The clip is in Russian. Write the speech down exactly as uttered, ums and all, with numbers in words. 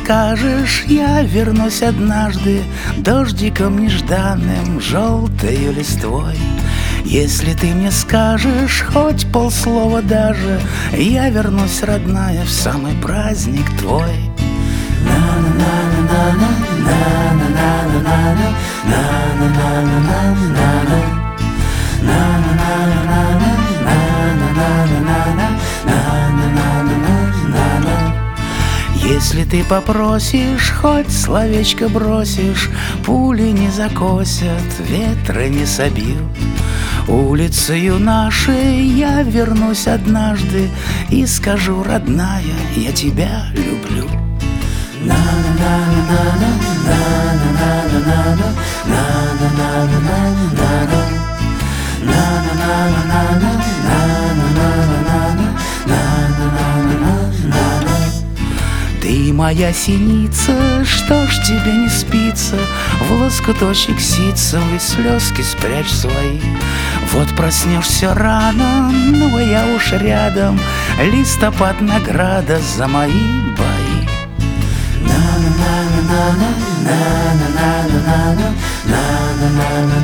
скажешь, я вернусь однажды дождиком нежданным, желтою листвой. Если ты мне скажешь хоть полслова даже, я вернусь, родная, в самый праздник твой. Если ты попросишь, хоть словечко бросишь, пули не закосят, ветры не собьют. Улицею нашей я вернусь однажды и скажу, родная, я тебя люблю. Ты моя синица, что ж тебе не спится? В лоскуточек ситцевый слезки спрячь свои. Вот проснешься рано, ну а я уж рядом, листопад награда за мои бои. На на на на на на на на на на на на на